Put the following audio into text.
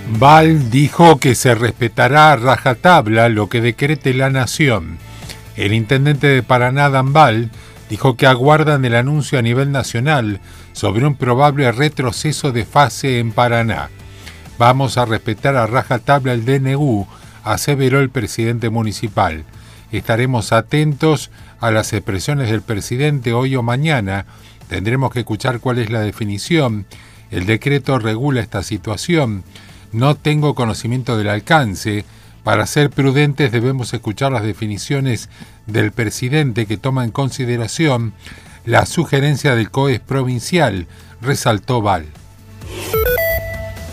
Val dijo que se respetará a rajatabla lo que decrete la Nación. El intendente de Paraná, Dan Val, dijo que aguardan el anuncio a nivel nacional sobre un probable retroceso de fase en Paraná. Vamos a respetar a rajatabla el DNU, aseveró el presidente municipal. Estaremos atentos a las expresiones del presidente hoy o mañana. Tendremos que escuchar cuál es la definición. El decreto regula esta situación. No tengo conocimiento del alcance. Para ser prudentes debemos escuchar las definiciones del presidente que toma en consideración la sugerencia del COES provincial, resaltó Val.